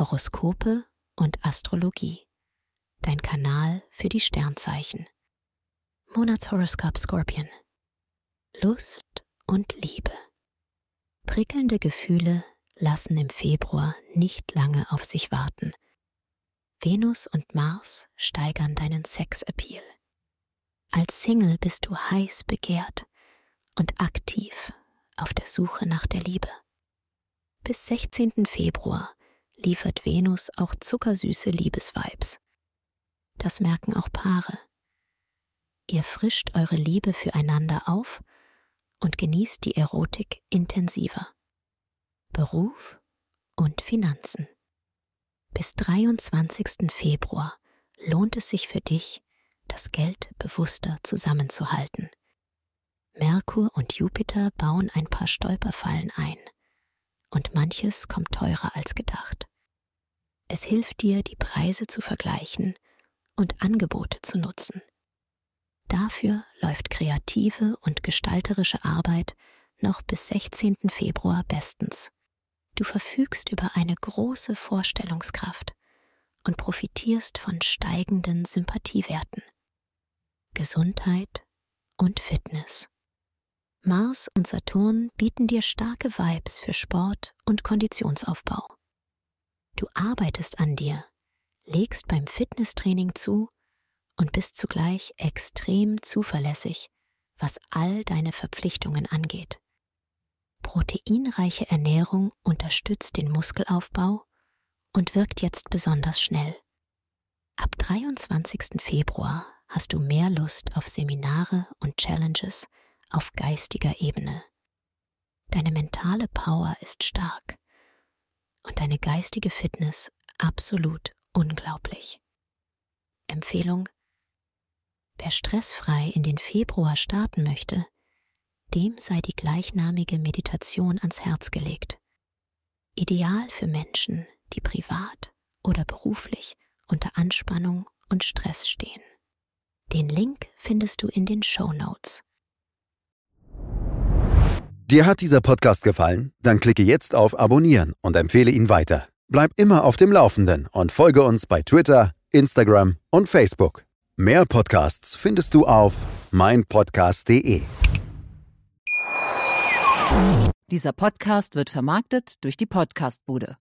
Horoskope und Astrologie. Dein Kanal für die Sternzeichen. Monatshoroskop Skorpion. Lust und Liebe. Prickelnde Gefühle lassen im Februar nicht lange auf sich warten. Venus und Mars steigern deinen Sexappeal. Als Single bist du heiß begehrt und aktiv auf der Suche nach der Liebe. Bis 16. Februar liefert Venus auch zuckersüße Liebesvibes. Das merken auch Paare. Ihr frischt eure Liebe füreinander auf und genießt die Erotik intensiver. Beruf und Finanzen. Bis 23. Februar lohnt es sich für dich, das Geld bewusster zusammenzuhalten. Merkur und Jupiter bauen ein paar Stolperfallen ein und manches kommt teurer als gedacht. Es hilft dir, die Preise zu vergleichen und Angebote zu nutzen. Dafür läuft kreative und gestalterische Arbeit noch bis 16. Februar bestens. Du verfügst über eine große Vorstellungskraft und profitierst von steigenden Sympathiewerten. Gesundheit und Fitness. Mars und Saturn bieten dir starke Vibes für Sport und Konditionsaufbau. Du arbeitest an dir, legst beim Fitnesstraining zu und bist zugleich extrem zuverlässig, was all deine Verpflichtungen angeht. Proteinreiche Ernährung unterstützt den Muskelaufbau und wirkt jetzt besonders schnell. Ab 23. Februar hast du mehr Lust auf Seminare und Challenges auf geistiger Ebene. Deine mentale Power ist stark und deine geistige Fitness absolut unglaublich. Empfehlung: Wer stressfrei in den Februar starten möchte, dem sei die gleichnamige Meditation ans Herz gelegt. Ideal für Menschen, die privat oder beruflich unter Anspannung und Stress stehen. Den Link findest du in den Shownotes. Dir hat dieser Podcast gefallen? Dann klicke jetzt auf Abonnieren und empfehle ihn weiter. Bleib immer auf dem Laufenden und folge uns bei Twitter, Instagram und Facebook. Mehr Podcasts findest du auf meinpodcast.de. Dieser Podcast wird vermarktet durch die Podcast-Bude.